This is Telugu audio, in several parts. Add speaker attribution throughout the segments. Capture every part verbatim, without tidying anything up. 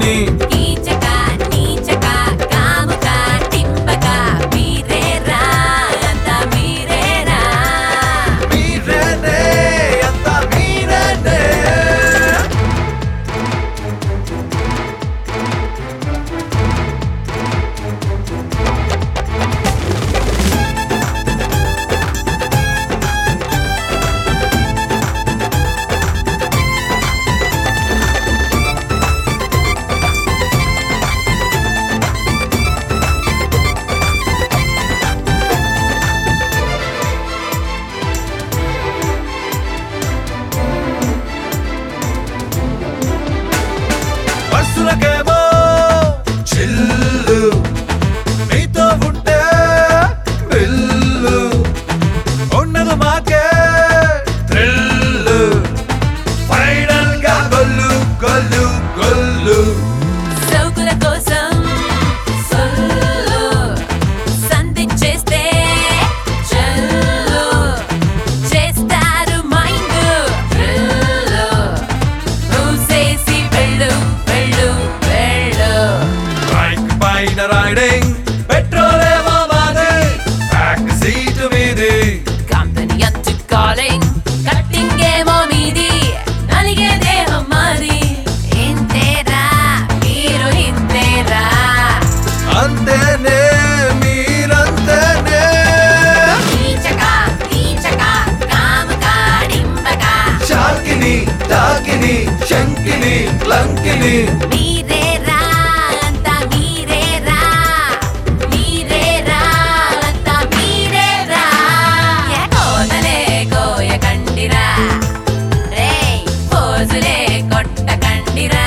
Speaker 1: శాకిని
Speaker 2: కీచక నీచక కాముక టింబక మీరేరా అంతా మీరేరా
Speaker 1: మీరేనే అంతా మీరేనే బస్సులకేమో చిల్లు నీతో ఉంటే బిల్లు ఉండదు మాకే థ్రిల్లు ఫైనల్ గా గొల్లు గొల్లు గొల్లు
Speaker 2: సౌకుల కోసం సొల్లు సంధించేస్తే చల్లు చేస్తారు మైండ్ థ్రిల్లు ఊసేసి వెళ్ళు వెళ్ళు వెళ్ళు
Speaker 1: బైక్ పైన రైడింగ్ పెట్రోల్ ఏమో మాది బ్యాక్ సీట్ మీది
Speaker 2: కంపెనీ అంచు కాలింగ్ కట్టింగ్ ఏమో మీది నలిగే దేహం మాది ఇంతేరా మీరు ఇంతేరా
Speaker 1: అంతేనే మీరంతేనే
Speaker 2: నీచక నీచక కాముక డింబక
Speaker 1: శాకిని తాకిని శంకిని లంకిని
Speaker 2: మీరేరా అంతా మీరేరా మీరేరా అంతా మీరేరా కోదలే కోయకండిరా రేయ్ పోజులే కొట్టకండిరా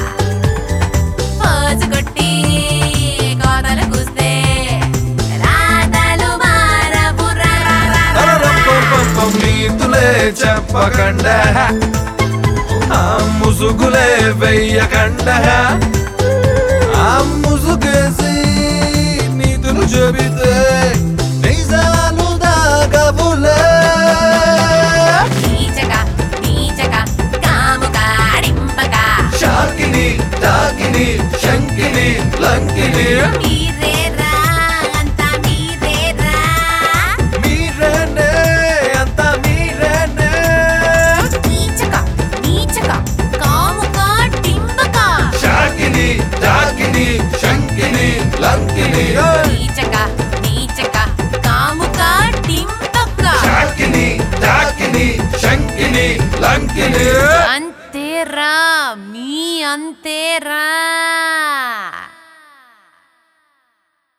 Speaker 2: పోజు కొట్టి కోదలు కూస్తే రాతలు మారవురా
Speaker 1: అరరప్పప్పప్ప నీతులే చెప్పకండ ఆ ముసుగులే వెయ్యకండ ఆ ముసుగేసి నీతులు చెబితే నిజాలు దాగబులే
Speaker 2: నీచక నీచక కాముక డింబక
Speaker 1: శాకిని తాకిని శంకిని లంకిని
Speaker 2: మీరేరా అంతా మీరేరా
Speaker 1: మీరేనే అంతా మీరేనే
Speaker 2: నీచక నీచక కాముక డింబక
Speaker 1: శాకిని తాకిని శంకిని లంకిని
Speaker 2: నీచక నీచక కాముక డింబక
Speaker 1: శాకిని తాకిని శంకిని లంకిని
Speaker 2: అంతేరా మీ అంతేరా